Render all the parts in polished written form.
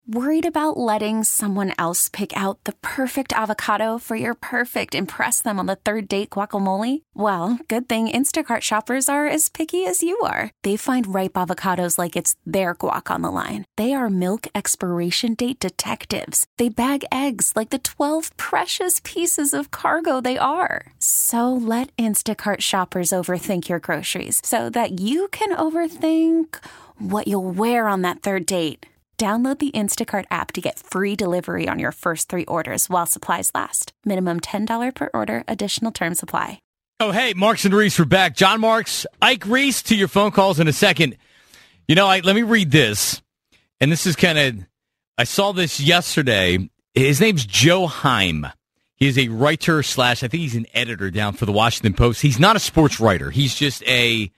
Worried about letting someone else pick out the perfect avocado for your perfect impress them on the third date guacamole? Well, good thing Instacart shoppers are as picky as you are. They find ripe avocados like it's their guac on the line. They are milk expiration date detectives. They bag eggs like the 12 precious pieces of cargo they are. So let Instacart shoppers overthink your groceries so that you can overthink what you'll wear on that third date. Download the Instacart app to get free delivery on your first 3 orders while supplies last. Minimum $10 per order. Additional terms apply. Oh, hey, Marks and Reese, we're back. John Marks, Ike Reese, to your phone calls in a second. You know, let me read this. And this is I saw this yesterday. His name's Joe Heim. He is a writer / I think he's an editor down for the Washington Post. He's not a sports writer. He's just he's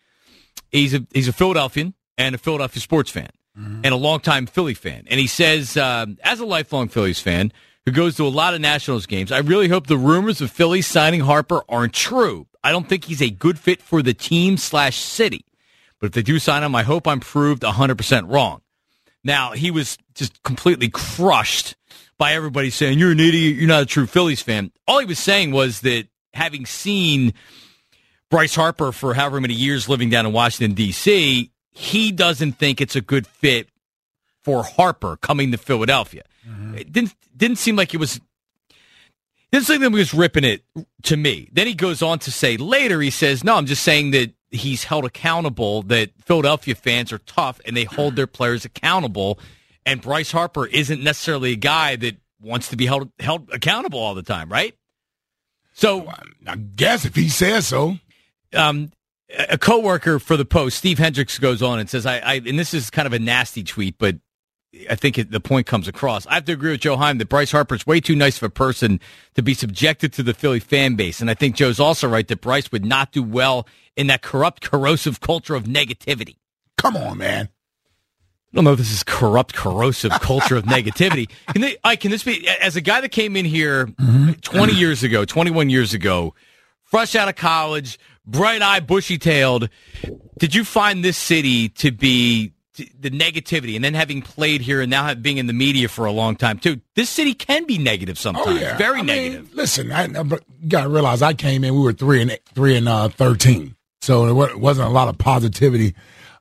a Philadelphian and a Philadelphia sports fan. And a longtime Philly fan. And he says, as a lifelong Phillies fan who goes to a lot of Nationals games, I really hope the rumors of Phillies signing Harper aren't true. I don't think he's a good fit for the team / city. But if they do sign him, I hope I'm proved 100% wrong. Now, he was just completely crushed by everybody saying, you're an idiot, you're not a true Phillies fan. All he was saying was that having seen Bryce Harper for however many years living down in Washington, D.C., he doesn't think it's a good fit for Harper coming to Philadelphia. It didn't seem like it was. Didn't seem like he was ripping it to me. Then he goes on to say later, he says, "No, I'm just saying that he's held accountable. That Philadelphia fans are tough and they hold their players accountable. And Bryce Harper isn't necessarily a guy that wants to be held accountable all the time, right?" So I guess if he says so. A coworker for the Post, Steve Hendricks, goes on and says, and this is kind of a nasty tweet, but I think the point comes across. I have to agree with Joe Heim that Bryce Harper's way too nice of a person to be subjected to the Philly fan base. And I think Joe's also right that Bryce would not do well in that corrupt, corrosive culture of negativity. Come on, man. I don't know if this is corrupt, corrosive culture of negativity. Can this be, as a guy that came in here 21 years ago, fresh out of college, bright-eyed, bushy-tailed, did you find this city to be the negativity? And then having played here and now being in the media for a long time, too, this city can be negative sometimes. Oh, yeah. Very negative. Listen, you got to realize I came in, we were 3-13. So there wasn't a lot of positivity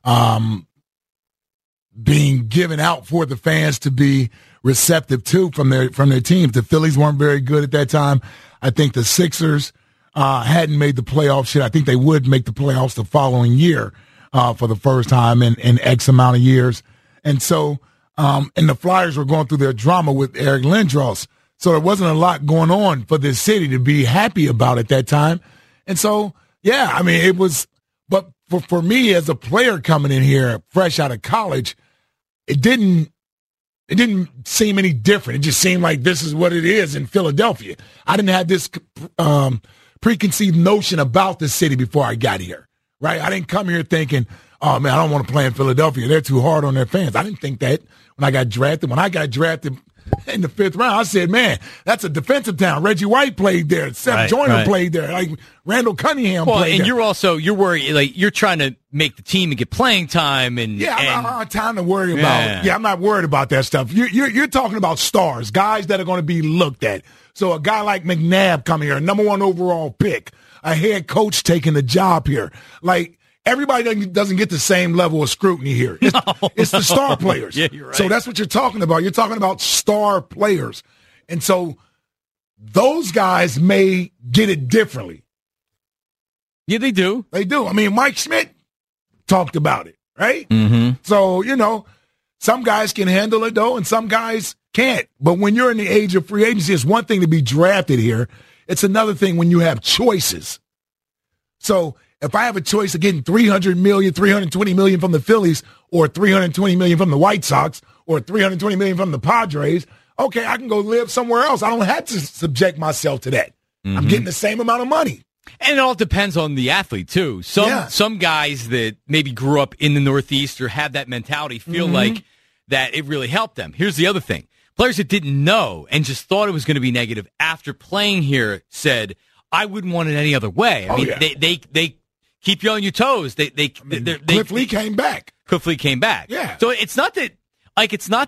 being given out for the fans to be receptive to from their teams. The Phillies weren't very good at that time. I think the Sixers hadn't made the playoffs shit. I think they would make the playoffs the following year for the first time in X amount of years. And so, and the Flyers were going through their drama with Eric Lindros. So there wasn't a lot going on for this city to be happy about at that time. And so, yeah, I mean, it was, but for me as a player coming in here fresh out of college, it didn't seem any different. It just seemed like this is what it is in Philadelphia. I didn't have this preconceived notion about the city before I got here, right? I didn't come here thinking, oh, man, I don't want to play in Philadelphia. They're too hard on their fans. I didn't think that when I got drafted. When I got drafted in the 5th round, I said, man, that's a defensive town. Reggie White played there. Seth Joyner played there. Like Randall Cunningham played there. And you're worried, like you're trying to make the team and get playing time. And I don't have time to worry about. Yeah, I'm not worried about that stuff. You're talking about stars, guys that are going to be looked at. So a guy like McNabb coming here, number 1 overall pick, a head coach taking the job here. Like, everybody doesn't get the same level of scrutiny here. It's the star players. Yeah, you're right. So that's what you're talking about. You're talking about star players. And so those guys may get it differently. Yeah, they do. They do. I mean, Mike Schmidt talked about it, right? Mm-hmm. So, some guys can handle it, though, and some guys can't. But when you're in the age of free agency, it's one thing to be drafted here. It's another thing when you have choices. So if I have a choice of getting $300 million, $320 million from the Phillies or $320 million from the White Sox or $320 million from the Padres, okay, I can go live somewhere else. I don't have to subject myself to that. I'm getting the same amount of money. And it all depends on the athlete, too. Some guys that maybe grew up in the Northeast or have that mentality feel like that it really helped them. Here's the other thing. Players that didn't know and just thought it was going to be negative after playing here said, I wouldn't want it any other way. I mean, they keep you on your toes. Cliff Lee came back. Cliff Lee came back. Yeah. So it's not that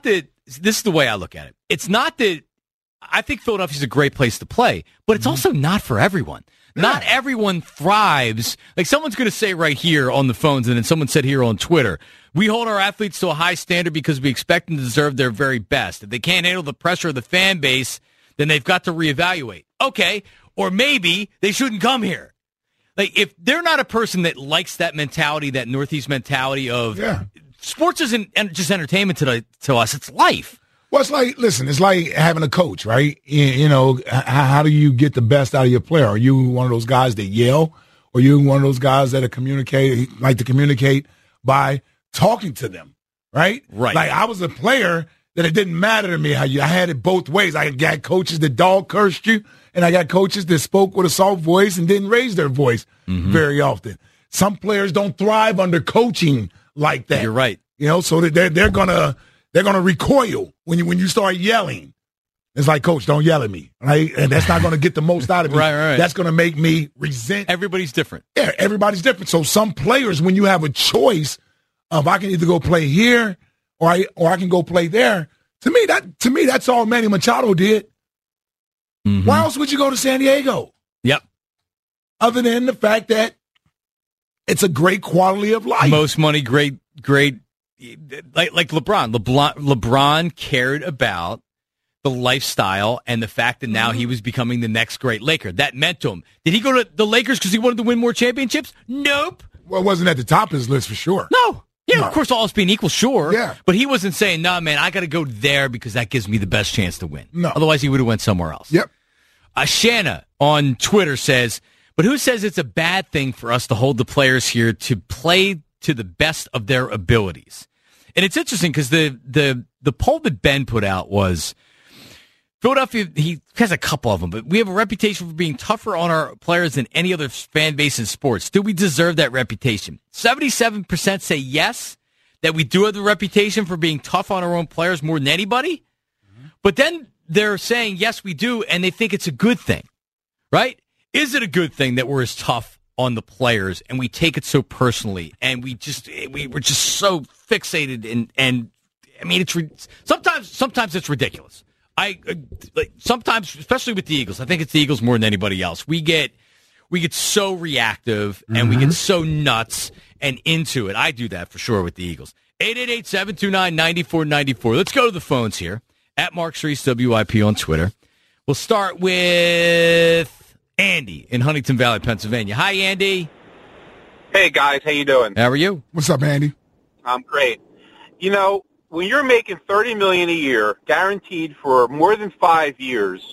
this is the way I look at it. It's not that I think Philadelphia's a great place to play, but it's also not for everyone. Yeah. Not everyone thrives. Like someone's going to say right here on the phones, and then someone said here on Twitter, we hold our athletes to a high standard because we expect them to deserve their very best. If they can't handle the pressure of the fan base, then they've got to reevaluate. Okay, or maybe they shouldn't come here. Like if they're not a person that likes that mentality, that Northeast mentality of sports isn't just entertainment to us, it's life. Well, it's like, listen, it's like having a coach, right? You know, how do you get the best out of your player? Are you one of those guys that yell? Or are you one of those guys that like to communicate by talking to them, right? Right. Like I was a player that it didn't matter to me how I had it both ways. I got coaches that dog cursed you, and I got coaches that spoke with a soft voice and didn't raise their voice very often. Some players don't thrive under coaching like that. You're right. You know, so they're gonna recoil when you start yelling. It's like, Coach, don't yell at me, right? And that's not going to get the most out of me. Right. That's going to make me resent. Everybody's different. Yeah, everybody's different. So some players, when you have a choice of I can either go play here or I can go play there, to me that's all Manny Machado did. Mm-hmm. Why else would you go to San Diego? Yep. Other than the fact that it's a great quality of life. Most money, great. Like LeBron. LeBron cared about the lifestyle and the fact that now he was becoming the next great Laker. That meant to him. Did he go to the Lakers because he wanted to win more championships? Nope. Well, it wasn't at the top of his list for sure. No. Yeah, of course, all else being equal, sure. Yeah. But he wasn't saying, nah, man, I got to go there because that gives me the best chance to win. No. Otherwise, he would have went somewhere else. Yep. Shanna on Twitter says, but who says it's a bad thing for us to hold the players here to play to the best of their abilities? And it's interesting because the poll that Ben put out was Philadelphia, he has a couple of them, but we have a reputation for being tougher on our players than any other fan base in sports. Do we deserve that reputation? 77% say yes, that we do have the reputation for being tough on our own players more than anybody. Mm-hmm. But then they're saying, yes, we do, and they think it's a good thing, right? Is it a good thing that we're as tough on the players and we take it so personally and we're just so fixated and I mean, sometimes it's ridiculous. Sometimes, especially with the Eagles, I think it's the Eagles more than anybody else. We get so reactive and we get so nuts and into it. I do that for sure with the Eagles. 888-729-9494. Let's go to the phones here. At Mark Reese, WIP on Twitter. We'll start with Andy in Huntington Valley, Pennsylvania. Hi, Andy. Hey, guys. How you doing? How are you? What's up, Andy? I'm great. You know, when you're making $30 million a year, guaranteed for more than 5 years,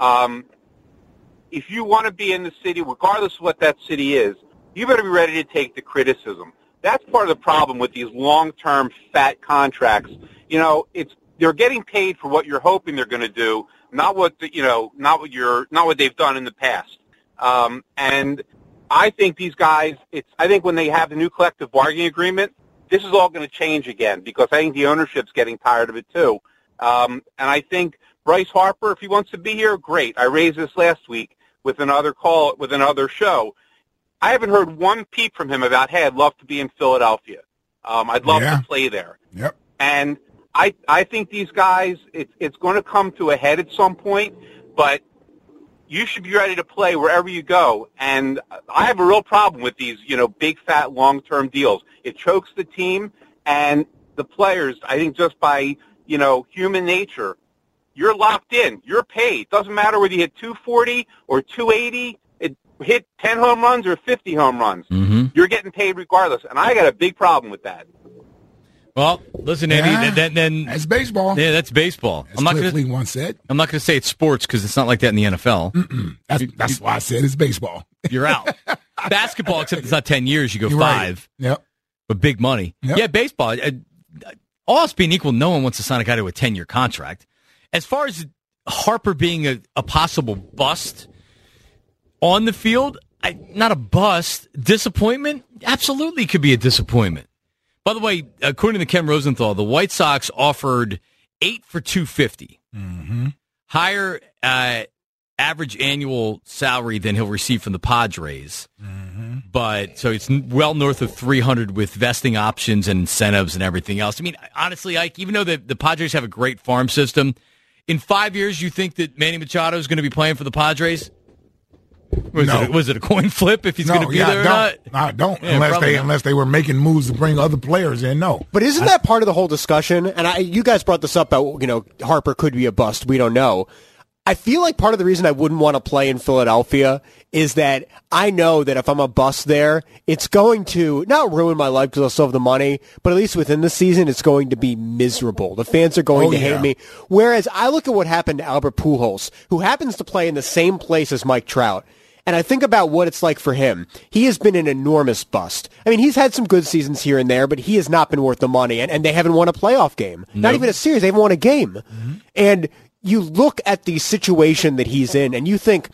if you want to be in the city, regardless of what that city is, you better be ready to take the criticism. That's part of the problem with these long-term fat contracts. You know, they're getting paid for what you're hoping they're going to do, not what they've done in the past. And I think these guys, I think when they have the new collective bargaining agreement, this is all going to change again because I think the ownership's getting tired of it too. And I think Bryce Harper, if he wants to be here, great. I raised this last week with another call, with another show. I haven't heard one peep from him about, hey, I'd love to be in Philadelphia. I'd love to play there. Yep. And I think these guys, it's going to come to a head at some point, but you should be ready to play wherever you go. And I have a real problem with these, big, fat, long-term deals. It chokes the team and the players. I think just by, human nature, you're locked in. You're paid. Doesn't matter whether you hit 240 or 280, hit 10 home runs or 50 home runs. Mm-hmm. You're getting paid regardless. And I got a big problem with that. Well, listen, Andy, then that's baseball. Yeah, that's baseball. As Cliff Lee once said. I'm not going to say it's sports because it's not like that in the NFL. That's why I said it's baseball. You're out. Basketball, except it's not 10 years, you go You're 5. Right. Yep. But big money. Yep. Yeah, baseball. All else being equal, no one wants to sign a guy to a 10-year contract. As far as Harper being a possible bust on the field, not a bust. Disappointment? Absolutely could be a disappointment. By the way, according to Ken Rosenthal, the White Sox offered 8 for $250. Mm-hmm. Higher average annual salary than he'll receive from the Padres. But so it's well north of 300 with vesting options and incentives and everything else. I mean, honestly, Ike, even though the Padres have a great farm system, in 5 years, you think that Manny Machado is going to be playing for the Padres? Was it a coin flip if he's going to be there or not? I don't, Yeah, unless they were making moves to bring other players in. No, but isn't that part of the whole discussion? And you guys brought this up about Harper could be a bust. We don't know. I feel like part of the reason I wouldn't want to play in Philadelphia is that I know that if I'm a bust there, it's going to not ruin my life because I'll still have the money, but at least within the season, it's going to be miserable. The fans are going to hate me. Whereas I look at what happened to Albert Pujols, who happens to play in the same place as Mike Trout, and I think about what it's like for him. He has been an enormous bust. I mean, he's had some good seasons here and there, but he has not been worth the money, and they haven't won a playoff game. Nope. Not even a series. They haven't won a game. Mm-hmm. And you look at the situation that he's in, and you think,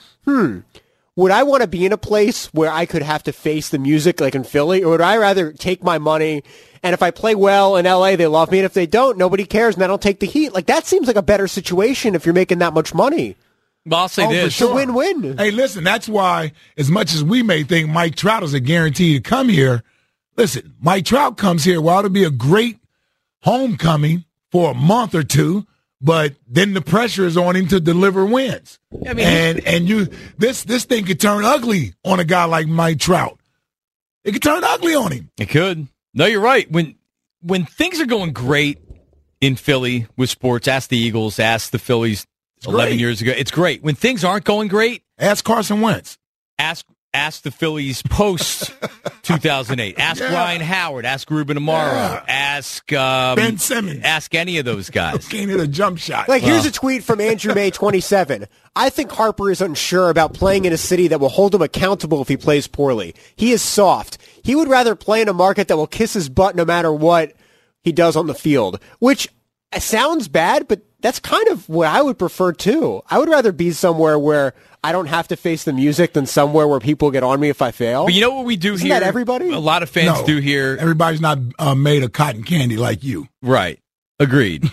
would I want to be in a place where I could have to face the music like in Philly, or would I rather take my money, and if I play well in L.A., they love me, and if they don't, nobody cares, and I don't take the heat? Like, that seems like a better situation if you're making that much money. Well, I'll say this. It's a win-win. Hey, listen, that's why, as much as we may think Mike Trout is a guarantee to come here, listen, Mike Trout comes here, well, it'll be a great homecoming for a month or two, but then the pressure is on him to deliver wins. I mean, this thing could turn ugly on a guy like Mike Trout. It could turn ugly on him. It could. No, you're right. When things are going great in Philly with sports, ask the Eagles, ask the Phillies 11 years ago. It's great. When things aren't going great, ask Carson Wentz. Ask the Phillies post 2008. Ask Ryan Howard. Ask Ruben Amaro. Ask Ben Simmons. Ask any of those guys. Can't hit a jump shot. Here's a tweet from Andrew May 27. I think Harper is unsure about playing in a city that will hold him accountable if he plays poorly. He is soft. He would rather play in a market that will kiss his butt no matter what he does on the field, which sounds bad, but that's kind of what I would prefer too. I would rather be somewhere where I don't have to face the music than somewhere where people get on me if I fail. But you know what we do Isn't here? That everybody? A lot of fans do here. Everybody's not made of cotton candy like you. Right. Agreed.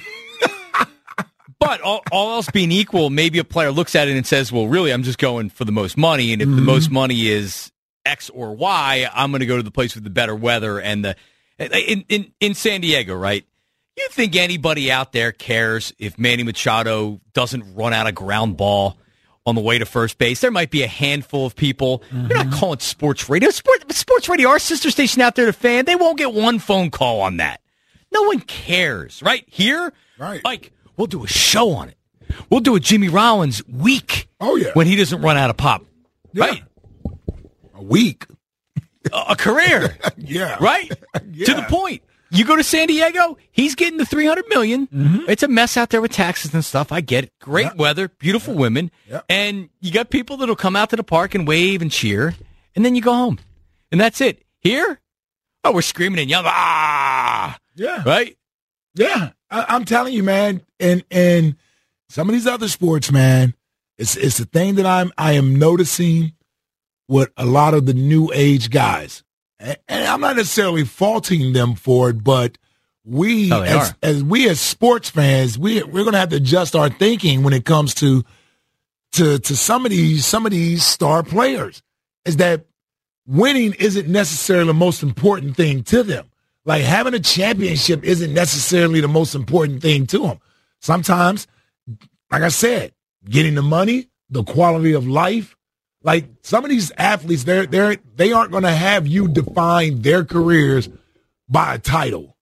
But all else being equal, maybe a player looks at it and says, well, really, I'm just going for the most money. And if the most money is X or Y, I'm going to go to the place with the better weather. And in San Diego, right? You think anybody out there cares if Manny Machado doesn't run out a ground ball on the way to first base? There might be a handful of people. You're not calling sports radio. Sports radio, our sister station out there to fan, they won't get one phone call on that. No one cares, right? Here, right. Like, we'll do a show on it. We'll do a Jimmy Rollins week. Oh, yeah. When he doesn't run out of pop. Yeah. Right? A week. A career. Yeah. Right? Yeah. To the point. You go to San Diego, he's getting the $300 million. It's a mess out there with taxes and stuff. I get it. Great weather, beautiful women. And you got people that'll come out to the park and wave and cheer, and then you go home. And that's it. Here, we're screaming and yelling, ah! Yeah. Right? Yeah. I'm telling you, man, and some of these other sports, man, it's the thing that I am noticing with a lot of the new age guys. And I'm not necessarily faulting them for it, but we, as sports fans, we're going to have to adjust our thinking when it comes to some of these star players. Is that winning isn't necessarily the most important thing to them. Like having a championship isn't necessarily the most important thing to them. Sometimes, like I said, getting the money, the quality of life. Like some of these athletes, they aren't going to have you define their careers by a title.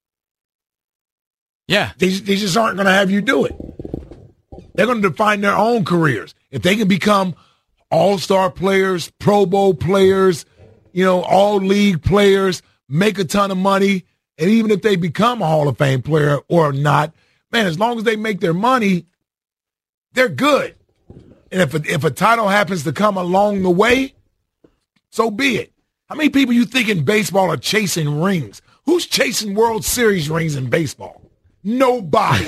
Yeah. They just aren't going to have you do it. They're going to define their own careers. If they can become all-star players, Pro Bowl players, all-league players, make a ton of money, and even if they become a Hall of Fame player or not, man, as long as they make their money, they're good. And if a title happens to come along the way, so be it. How many people you think in baseball are chasing rings? Who's chasing World Series rings in baseball? Nobody.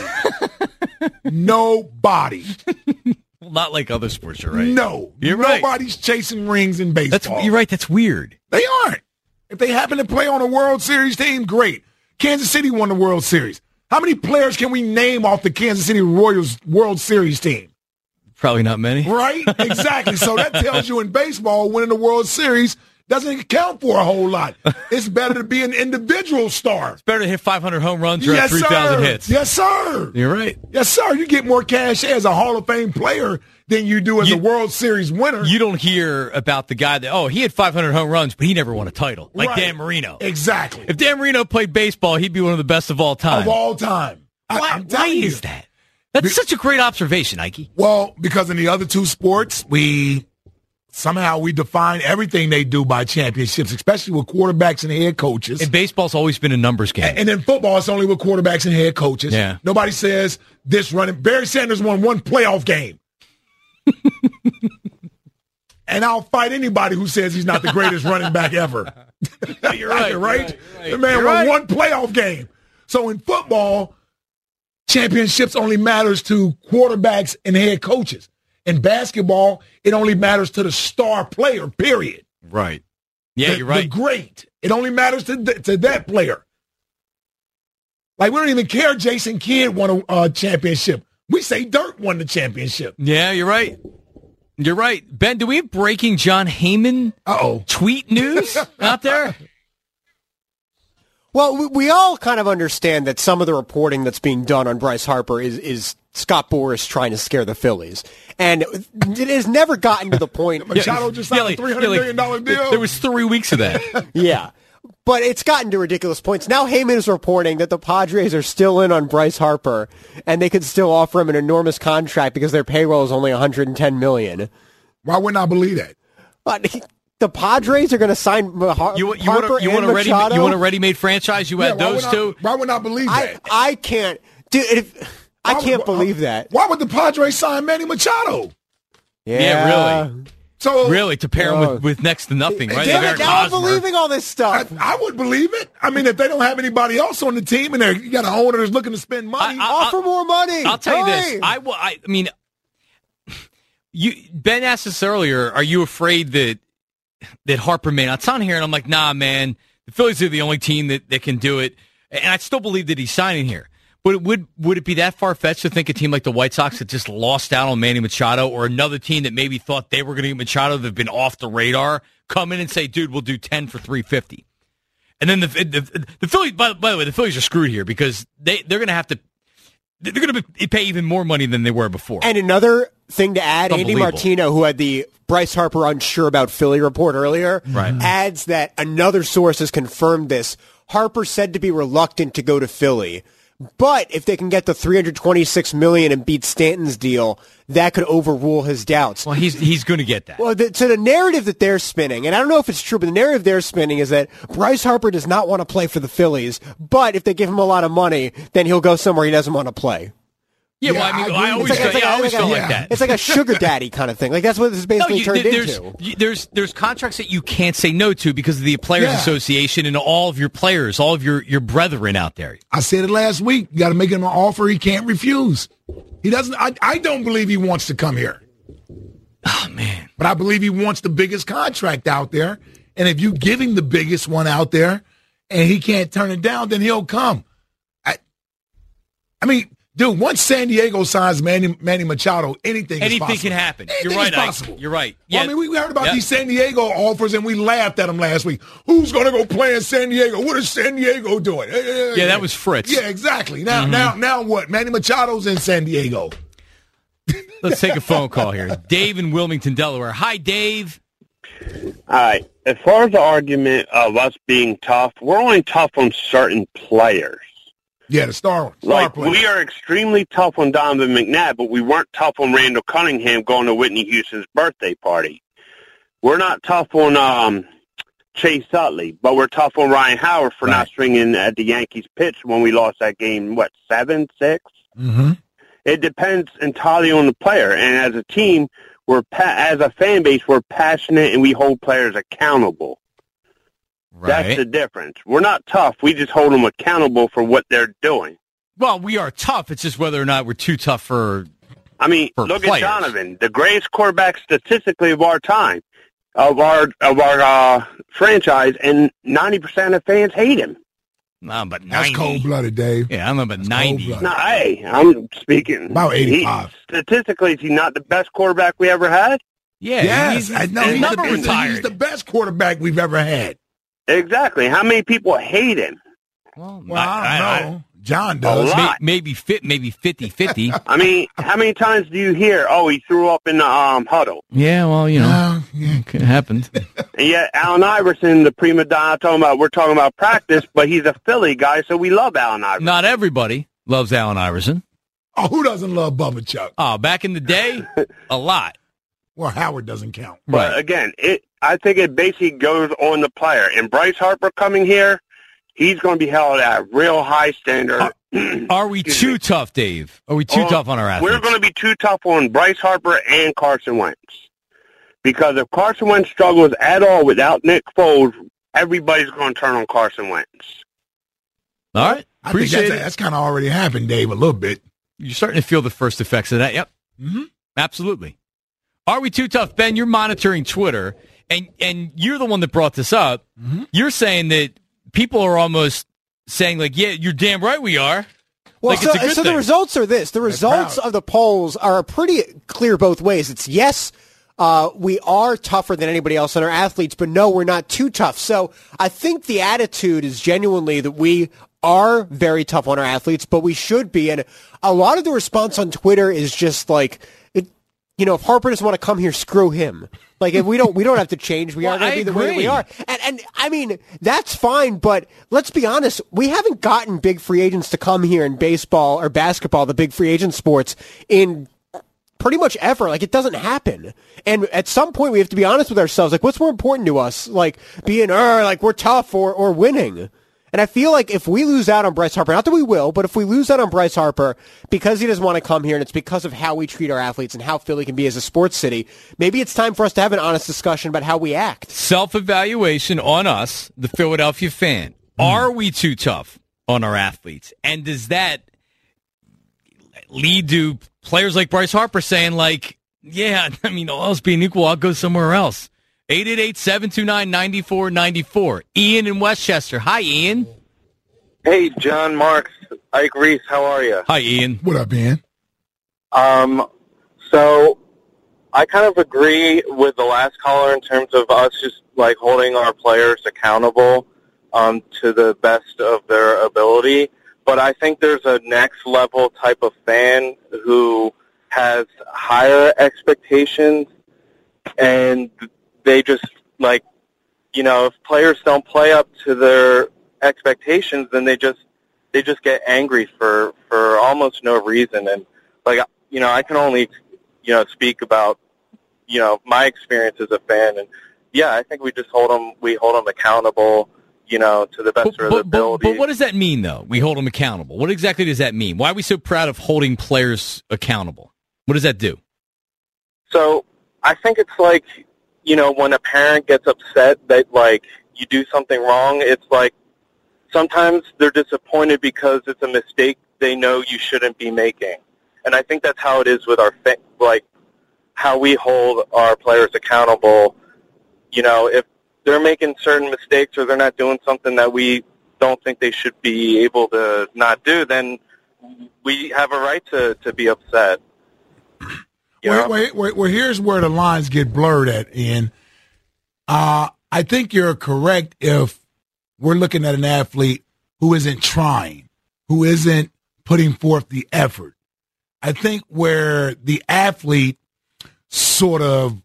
Nobody. Well, not like other sports, you're right. No. You're right. Nobody's chasing rings in baseball. You're right. That's weird. They aren't. If they happen to play on a World Series team, great. Kansas City won the World Series. How many players can we name off the Kansas City Royals World Series team? Probably not many. Right? Exactly. So that tells you in baseball, winning the World Series doesn't count for a whole lot. It's better to be an individual star. It's better to hit 500 home runs or have 3,000 hits. Yes, sir. You're right. Yes, sir. You get more cash as a Hall of Fame player than you do as a World Series winner. You don't hear about the guy that, he had 500 home runs, but he never won a title. Like Right. Dan Marino. Exactly. If Dan Marino played baseball, he'd be one of the best of all time. Of all time. Why is that? That's such a great observation, Ike. Well, because in the other two sports, we define everything they do by championships, especially with quarterbacks and head coaches. And baseball's always been a numbers game. And in football, it's only with quarterbacks and head coaches. Yeah. Nobody says this running. Barry Sanders won one playoff game. And I'll fight anybody who says he's not the greatest running back ever. You're right. Right? The man won one playoff game. So in football, championships only matters to quarterbacks and head coaches. In basketball, it only matters to the star player, period. Right. Yeah, you're right. The great. It only matters to that player. Like, we don't even care Jason Kidd won a championship. We say Dirk won the championship. Yeah, you're right. You're right. Ben, do we have breaking John Heyman tweet news out there? Well, we all kind of understand that some of the reporting that's being done on Bryce Harper is Scott Boras trying to scare the Phillies. And it has never gotten to the point. Machado just signed a $300 million deal. There was 3 weeks of that. Yeah. But it's gotten to ridiculous points. Now Heyman is reporting that the Padres are still in on Bryce Harper, and they could still offer him an enormous contract because their payroll is only $110 million. Why wouldn't I believe that? But the Padres are going to sign Harper and Machado? You want a ready-made franchise? You had those two? Why wouldn't I believe that? I can't. Dude, I can't believe that. Why would the Padres sign Manny Machado? Yeah, really. So really, to pair him with next to nothing, right? Damn it, now I'm believing all this stuff. I would believe it. I mean, if they don't have anybody else on the team and you got an owner that's looking to spend money, offer more money. I'll tell you this. I mean, Ben asked us earlier, are you afraid that Harper may not sign here? And I'm like, nah, man. The Phillies are the only team that can do it. And I still believe that he's signing here. But would it be that far-fetched to think a team like the White Sox that just lost out on Manny Machado, or another team that maybe thought they were going to get Machado that have been off the radar, come in and say, dude, we'll do 10 for $350? And then the Phillies, by the way, the Phillies are screwed here because they're going to have to pay even more money than they were before. And another thing to add, Andy Martino, who had the Bryce Harper unsure about Philly report earlier, adds that another source has confirmed this. Harper said to be reluctant to go to Philly. But if they can get the $326 million and beat Stanton's deal, that could overrule his doubts. Well, he's going to get that. Well, so the narrative that they're spinning, and I don't know if it's true, but the narrative they're spinning is that Bryce Harper does not want to play for the Phillies, but if they give him a lot of money, then he'll go somewhere he doesn't want to play. Yeah, well, I mean, I always felt like that. It's like a sugar daddy kind of thing. Like, that's what this is basically turned into. There's contracts that you can't say no to because of the Players Association and all of your players, all of your brethren out there. I said it last week. You got to make him an offer he can't refuse. He doesn't. I don't believe he wants to come here. Oh, man. But I believe he wants the biggest contract out there. And if you give him the biggest one out there and he can't turn it down, then he'll come. I mean, dude, once San Diego signs Manny Machado, anything is possible. Can happen. Anything You're right, is possible. You're right. Yeah. Well, I mean, we heard about these San Diego offers, and we laughed at them last week. Who's going to go play in San Diego? What is San Diego doing? Yeah, that was Fritz. Yeah, exactly. Now what? Manny Machado's in San Diego. Let's take a phone call here. Dave in Wilmington, Delaware. Hi, Dave. All right. As far as the argument of us being tough, we're only tough on certain players. Yeah, the star like, player. We are extremely tough on Donovan McNabb, but we weren't tough on Randall Cunningham going to Whitney Houston's birthday party. We're not tough on Chase Utley, but we're tough on Ryan Howard for not swinging at the Yankees pitch when we lost that game, 7-6? Mm-hmm. It depends entirely on the player. And as a team, as a fan base, we're passionate and we hold players accountable. Right. That's the difference. We're not tough. We just hold them accountable for what they're doing. Well, we are tough. It's just whether or not we're too tough for look players. At Donovan, the greatest quarterback statistically of our time, of our franchise, and 90% of fans hate him. No, but 90. That's cold-blooded, Dave. Yeah, I'm about 90. cold-blooded. No, hey, I'm speaking. About 85. Statistically, is he not the best quarterback we ever had? Yeah, Yes, I know. he's never He's retired. the best quarterback we've ever had. Exactly. How many people hate him? Well, Well, I don't know. John A does. lot. maybe 50-50. I mean, how many times do you hear, oh, he threw up in the huddle? Yeah, well, Yeah. it happened. And yet Allen Iverson, the prima donna, we're talking about practice, but he's a Philly guy, so we love Allen Iverson. Not everybody loves Allen Iverson. Oh, who doesn't love Bubba Chuck? Oh, back in the day, a lot. Well, Howard doesn't count. But again, I think it basically goes on the player. And Bryce Harper coming here, he's going to be held at a real high standard. Are we too tough, Dave? Are we too tough on our athletes? We're going to be too tough on Bryce Harper and Carson Wentz. Because if Carson Wentz struggles at all without Nick Foles, everybody's going to turn on Carson Wentz. All right. I think Appreciate it. that's kind of already happened, Dave, a little bit. You're starting to feel the first effects of that. Yep. Mm-hmm. Absolutely. Are we too tough? Ben, you're monitoring Twitter, and you're the one that brought this up. Mm-hmm. You're saying that people are almost saying, like, yeah, you're damn right we are. Well, Like, it's a good so thing. the results are this. The results proud. of the polls are pretty clear both ways. It's yes, we are tougher than anybody else on our athletes, but no, we're not too tough. So I think the attitude is genuinely that we are very tough on our athletes, but we should be. And a lot of the response on Twitter is just like, if Harper doesn't want to come here, screw him. Like, if we don't have to change. We Well, are going to be the way agree. we are. And I mean, that's fine, but let's be honest. We haven't gotten big free agents to come here in baseball or basketball, the big free agent sports, in pretty much ever. Like, it doesn't happen. And at some point, we have to be honest with ourselves. Like, what's more important to us? Like, being, like, we're tough or winning. And I feel like if we lose out on Bryce Harper, not that we will, but if we lose out on Bryce Harper because he doesn't want to come here and it's because of how we treat our athletes and how Philly can be as a sports city, maybe it's time for us to have an honest discussion about how we act. Self-evaluation on us, the Philadelphia fan. Are we too tough on our athletes? And does that lead to players like Bryce Harper saying, like, yeah, I mean, all else being equal, I'll go somewhere else? 888-729-9494. Ian in Westchester. Hi, Ian. Hey, John Marks, Ike Reese, how are you? Hi, Ian. What up, Ian? So I kind of agree with the last caller in terms of us just like holding our players accountable to the best of their ability. But I think there's a next level type of fan who has higher expectations, and they just like, if players don't play up to their expectations, then they just get angry for almost no reason. And like, I can only, speak about, my experience as a fan. And yeah, I think we hold them accountable, to the best of their ability. But what does that mean, though? We hold them accountable. What exactly does that mean? Why are we so proud of holding players accountable? What does that do? So I think it's like, when a parent gets upset that, like, you do something wrong, it's like sometimes they're disappointed because it's a mistake they know you shouldn't be making. And I think that's how it is with how we hold our players accountable. If they're making certain mistakes or they're not doing something that we don't think they should be able to not do, then we have a right to be upset. Well, here's where the lines get blurred at, Ian. I think you're correct if we're looking at an athlete who isn't trying, who isn't putting forth the effort. I think where the athlete sort of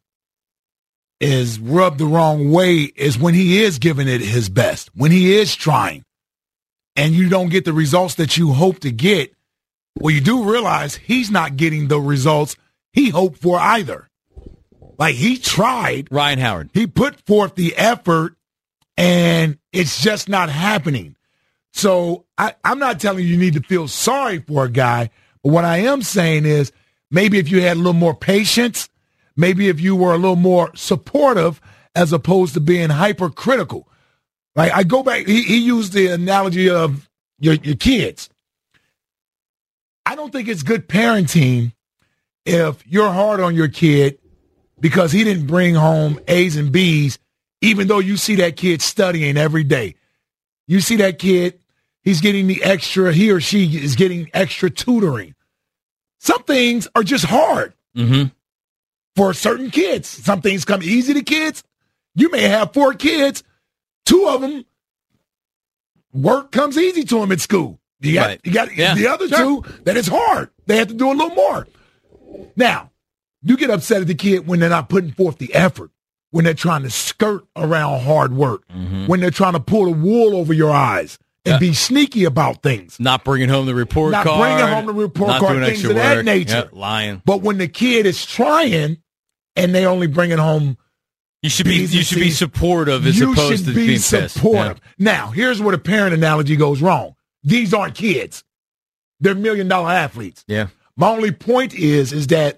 is rubbed the wrong way is when he is giving it his best, when he is trying, and you don't get the results that you hope to get. Well, you do realize he's not getting the results he hoped for either. Like, he tried. Ryan Howard. He put forth the effort, and it's just not happening. So I'm not telling you need to feel sorry for a guy, but what I am saying is maybe if you had a little more patience, maybe if you were a little more supportive as opposed to being hypercritical. Like, I go back, he used the analogy of your kids. I don't think it's good parenting if you're hard on your kid because he didn't bring home A's and B's, even though you see that kid studying every day. You see that kid he's getting the extra, he or she is getting extra tutoring. Some things are just hard for certain kids. Some things come easy to kids. You may have 4 kids, 2 of them, work comes easy to them at school. You got the other 2 that it's hard. They have to do a little more. Now, you get upset at the kid when they're not putting forth the effort, when they're trying to skirt around hard work, when they're trying to pull the wool over your eyes and be sneaky about things. Not bringing home the report card. Not bringing home the report card, things of that nature. Lying. But when the kid is trying and they only bringing home You should be supportive as opposed to being pissed. You should be supportive. Yeah. Now, here's where the parent analogy goes wrong. These aren't kids. They're $1 million athletes. Yeah. My only point is that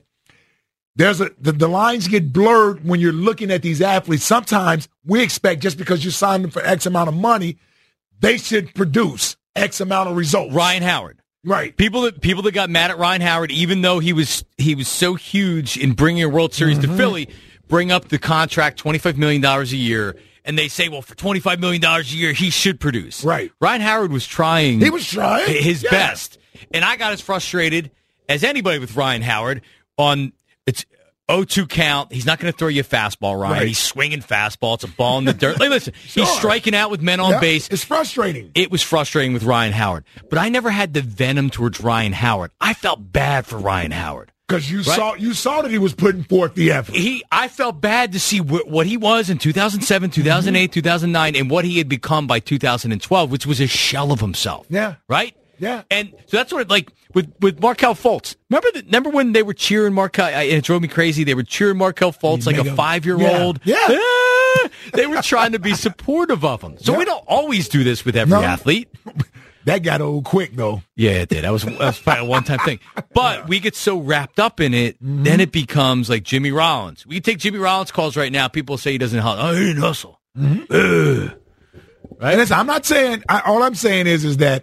the lines get blurred when you're looking at these athletes. Sometimes we expect just because you signed them for X amount of money, they should produce X amount of results. Ryan Howard. Right. People that got mad at Ryan Howard, even though he was so huge in bringing a World Series to Philly, bring up the contract, $25 million a year, and they say, well, for $25 million a year, he should produce. Right. Ryan Howard was trying. He was trying. His best. And I got as frustrated as anybody with Ryan Howard on it's 0-2 count. He's not going to throw you a fastball, Ryan. Right. He's swinging fastball. It's a ball in the dirt. Like, listen, he's striking out with men on base. It's frustrating. It was frustrating with Ryan Howard. But I never had the venom towards Ryan Howard. I felt bad for Ryan Howard. Because you saw that he was putting forth the effort. I felt bad to see what he was in 2007, 2008, 2009, and what he had become by 2012, which was a shell of himself. Yeah. Right? Yeah. And so that's what, like, with Markelle Fultz. Remember when they were cheering Markelle, and it drove me crazy, they were cheering Markelle Fultz like a 5-year-old? Yeah. They were trying to be supportive of him. So we don't always do this with every athlete. That got old quick, though. Yeah, it did. That was probably a one-time thing. But we get so wrapped up in it, then it becomes like Jimmy Rollins. We take Jimmy Rollins calls right now. People say he doesn't hustle. Oh, he didn't hustle. Right? And listen, I'm not saying. All I'm saying is that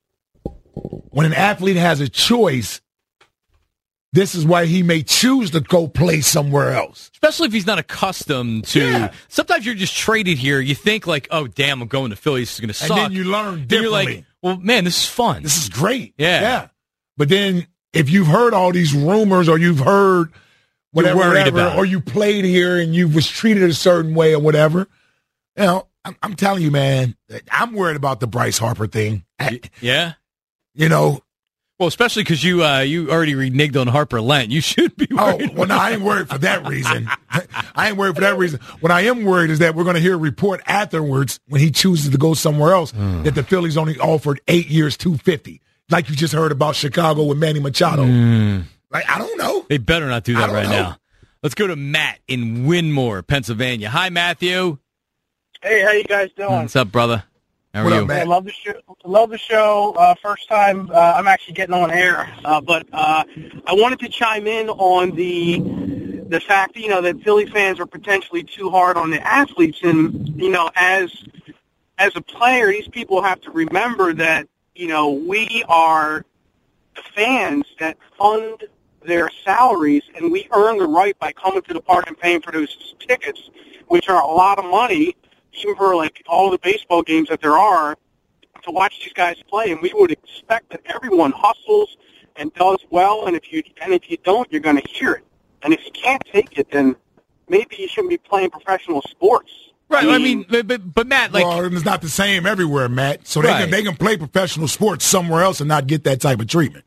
when an athlete has a choice, this is why he may choose to go play somewhere else. Especially if he's not accustomed to. Yeah. Sometimes you're just traded here. You think like, oh, damn, I'm going to Philly. This is going to suck. And then you learn differently. Then you're like, well, man, this is fun. This is great. Yeah. But then if you've heard all these rumors or you've heard whatever, or you played here and you was treated a certain way or whatever, you know, I'm telling you, man, I'm worried about the Bryce Harper thing. Yeah. You know. Well, especially because you already reneged on Harper Lent. You should be worried. Oh, well, no, I ain't worried for that reason. I ain't worried for that reason. What I am worried is that we're going to hear a report afterwards when he chooses to go somewhere else that the Phillies only offered 8 years, $250, like you just heard about Chicago with Manny Machado. Like, I don't know. They better not do that right now. Let's go to Matt in Winmore, Pennsylvania. Hi, Matthew. Hey, how you guys doing? What's up, brother? How are you? I love the show. First time I'm actually getting on air, but I wanted to chime in on the fact that Philly fans are potentially too hard on the athletes, and as a player, these people have to remember that we are the fans that fund their salaries, and we earn the right by coming to the park and paying for those tickets, which are a lot of money. Even for like all the baseball games that there are, to watch these guys play, and we would expect that everyone hustles and does well. And if you don't, you're going to hear it. And if you can't take it, then maybe you shouldn't be playing professional sports. Right. I mean, but Matt, like, well, it's not the same everywhere, Matt. So they can play professional sports somewhere else and not get that type of treatment.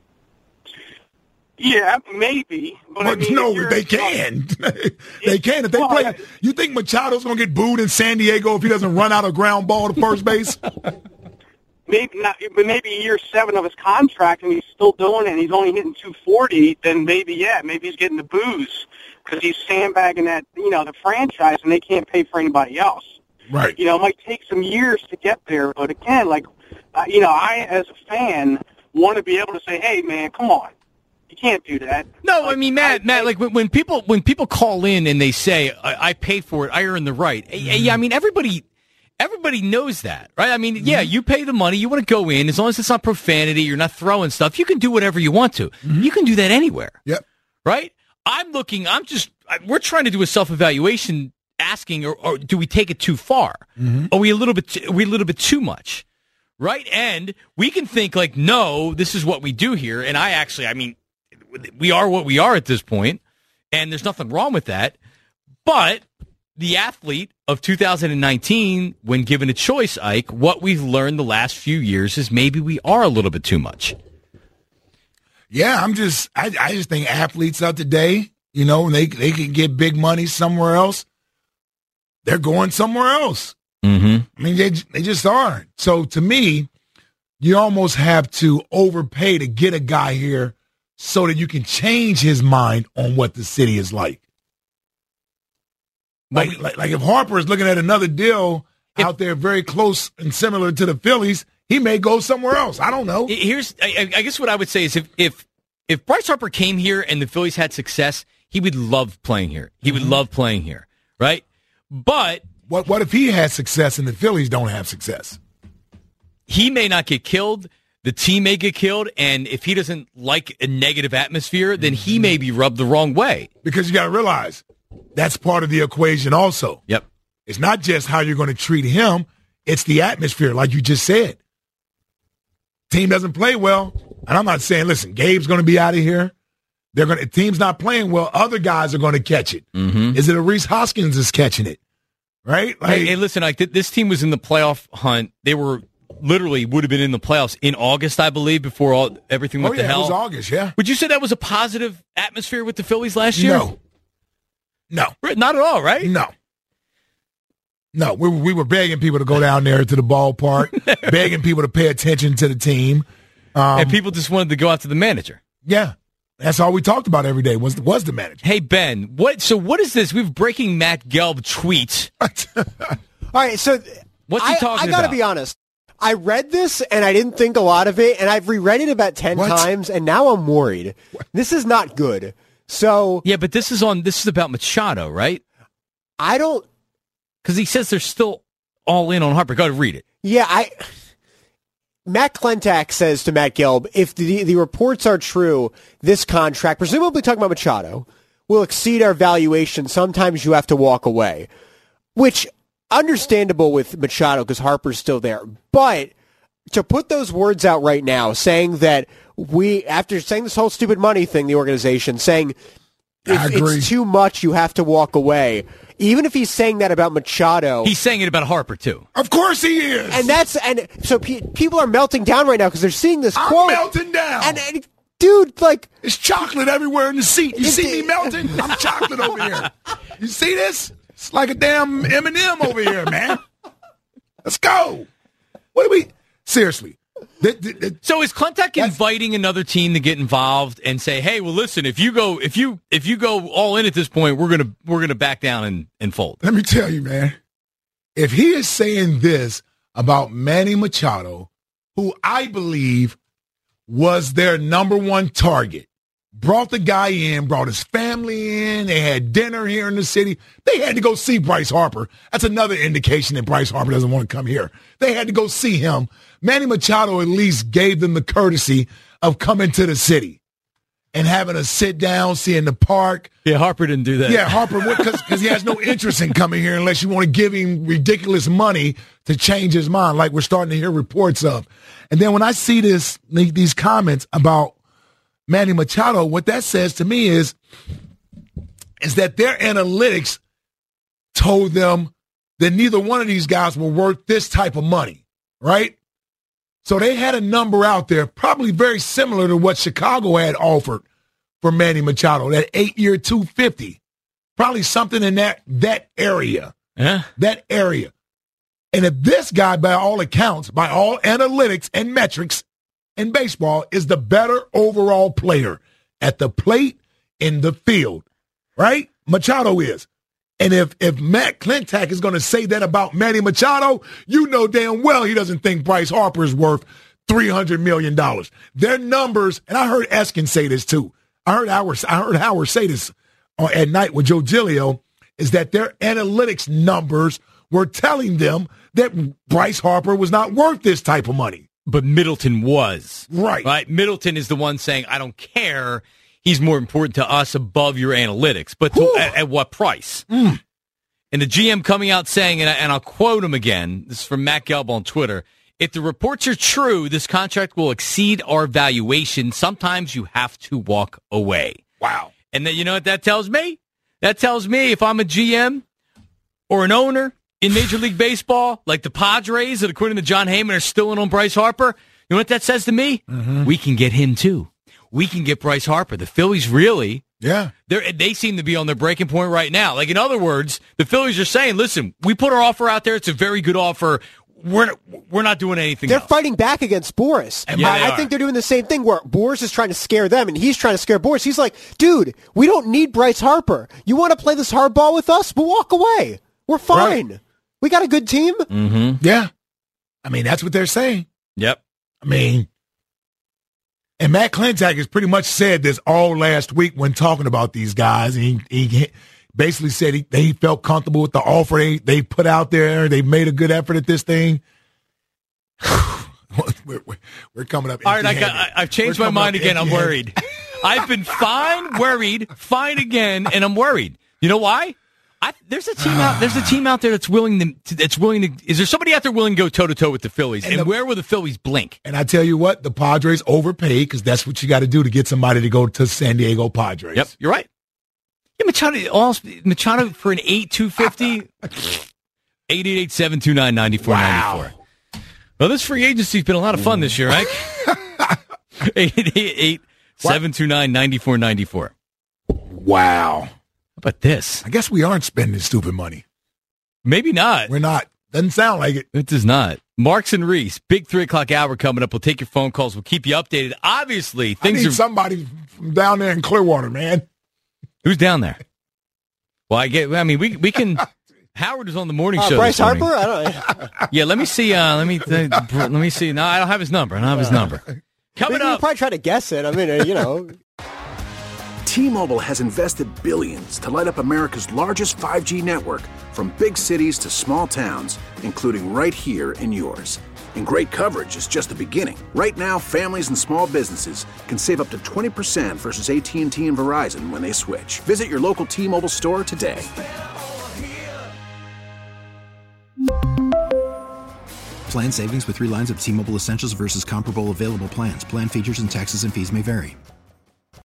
Yeah, maybe. But no, they can. They can. If they play, you think Machado's going to get booed in San Diego if he doesn't run out a ground ball to first base? Maybe not, but maybe year 7 of his contract and he's still doing it and he's only hitting 240, then maybe he's getting the boos because he's sandbagging that, the franchise, and they can't pay for anybody else. Right. It might take some years to get there, but again, I, as a fan, want to be able to say, hey, man, come on. You can't do that. No, I mean, Matt, like when people call in and they say, I pay for it, I earn the right. Yeah, I mean, everybody knows that, right? I mean, yeah, you pay the money, you want to go in, as long as it's not profanity, you're not throwing stuff, you can do whatever you want to. You can do that anywhere. Yep. Right? We're trying to do a self-evaluation asking, or do we take it too far? Are we a little bit too much? right? And we can think like, no, this is what we do here. And we are what we are at this point, and there's nothing wrong with that. But the athlete of 2019, when given a choice, Ike, what we've learned the last few years is maybe we are a little bit too much. Yeah, I just think athletes of today, when they can get big money somewhere else, they're going somewhere else. Mm-hmm. I mean, they just are. So to me, you almost have to overpay to get a guy here so that you can change his mind on what the city is like. Like if Harper is looking at another deal out there very close and similar to the Phillies, he may go somewhere else. I don't know. I guess what I would say is if Bryce Harper came here and the Phillies had success, he would love playing here. He would love playing here, right? But what if he has success and the Phillies don't have success? He may not get killed. The team may get killed. And if he doesn't like a negative atmosphere, then he may be rubbed the wrong way. Because you got to realize that's part of the equation also. Yep. It's not just how you're going to treat him. It's the atmosphere, like you just said. Team doesn't play well. And I'm not saying, listen, Gabe's going to be out of here. Team's not playing well. Other guys are going to catch it. Mm-hmm. Is it a Reese Hoskins is catching it? Right? Hey, listen, this team was in the playoff hunt. They would have been in the playoffs in August, I believe, before everything went to hell. It was August, yeah. Would you say that was a positive atmosphere with the Phillies last year? No. Not at all, right? No, we were begging people to go down there to the ballpark, begging people to pay attention to the team. And people just wanted to go out to the manager. Yeah. That's all we talked about every day was the manager. Hey, Ben, what is this? We have breaking Matt Gelb tweet. All right, so what's he talking about? I got to be honest. I read this, and I didn't think a lot of it, and I've reread it about 10 times, and now I'm worried. This is not good. So yeah, but this is about Machado, right? I don't... Because he says they're still all in on Harper. Go ahead, read it. Yeah, Matt Klentak says to Matt Gelb, if the reports are true, this contract, presumably talking about Machado, will exceed our valuation. Sometimes you have to walk away. Which, understandable with Machado because Harper's still there. But to put those words out right now, saying that after saying this whole stupid money thing, the organization, saying if it's too much, you have to walk away. Even if he's saying that about Machado, he's saying it about Harper too. Of course he is. And so people are melting down right now because they're seeing this quote. I'm melting down. And dude, like, it's chocolate everywhere in the seat. You see me melting? I'm chocolate over here. You see this? It's like a damn M&M over here, man. Let's go. What do we? Seriously. So is Klentak inviting another team to get involved and say, "Hey, well, listen, if you go all in at this point, we're gonna back down and fold." Let me tell you, man. If he is saying this about Manny Machado, who I believe was their number one target, brought the guy in, brought his family in, they had dinner here in the city. They had to go see Bryce Harper. That's another indication that Bryce Harper doesn't want to come here. They had to go see him. Manny Machado at least gave them the courtesy of coming to the city and having a sit down, seeing the park. Yeah, Harper didn't do that. Yeah, Harper, because he has no interest in coming here unless you want to give him ridiculous money to change his mind, like we're starting to hear reports of. And then when I see these comments about Manny Machado, what that says to me is that their analytics told them that neither one of these guys were worth this type of money, right? So they had a number out there, probably very similar to what Chicago had offered for Manny Machado, that 8-year $250, probably something in that area, that area. And if this guy, by all accounts, by all analytics and metrics in baseball, is the better overall player at the plate, in the field, right? Machado is. And if Matt Klentak is going to say that about Manny Machado, you know damn well he doesn't think Bryce Harper is worth $300 million. Their numbers, and I heard Eskin say this too. I heard Howard say this at night with Joe Giglio, is that their analytics numbers were telling them that Bryce Harper was not worth this type of money. But Middleton was. Right. Middleton is the one saying, I don't care. He's more important to us above your analytics. But at what price? Mm. And the GM coming out saying, and I'll quote him again, this is from Matt Gelb on Twitter, If the reports are true, this contract will exceed our valuation. Sometimes you have to walk away. Wow. And then you know what that tells me? That tells me if I'm a GM or an owner in Major League Baseball, like the Padres that, according to John Heyman, are still in on Bryce Harper, you know what that says to me? Mm-hmm. We can get him, too. We can get Bryce Harper. The Phillies really, they seem to be on their breaking point right now. Like, in other words, the Phillies are saying, listen, we put our offer out there. It's a very good offer. We're not doing anything They're else. Fighting back against Boris. And I think they're doing the same thing where Boris is trying to scare them and he's trying to scare Boris. He's like, dude, we don't need Bryce Harper. You want to play this hardball with us? We'll walk away. We're fine. Right. We got a good team. Mm-hmm. Yeah. I mean, that's what they're saying. Yep. I mean, and Matt Klentak has pretty much said this all last week when talking about these guys. And he basically said he felt comfortable with the offer they put out there. They made a good effort at this thing. We're coming up. All right, I've changed my mind again. I'm worried. I've been worried, fine again, and I'm worried. You know why? There's a team out there that's willing to. Is there somebody out there willing to go toe to toe with the Phillies? And where will the Phillies blink? And I tell you what, the Padres overpaid because that's what you got to do to get somebody to go to San Diego Padres. Yep, you're right. Yeah, Machado for an 8.250, 888-729-9494. Wow. Well, this free agency's been a lot of fun this year, right? 888-729-9494. Wow. How about this? I guess we aren't spending stupid money. Maybe not. We're not. Doesn't sound like it. It does not. Marks and Reese, big 3 o'clock hour coming up. We'll take your phone calls. We'll keep you updated. Obviously, things are somebody from down there in Clearwater, man. Who's down there? Well, we can. Howard is on the morning show. Bryce Harper? I don't. Yeah, let me see. Let me see. No, I don't have his number. Coming up. You probably try to guess it. I mean, you know. T-Mobile has invested billions to light up America's largest 5G network, from big cities to small towns, including right here in yours. And great coverage is just the beginning. Right now, families and small businesses can save up to 20% versus AT&T and Verizon when they switch. Visit your local T-Mobile store today. Plan savings with 3 lines of T-Mobile Essentials versus comparable available plans. Plan features and taxes and fees may vary.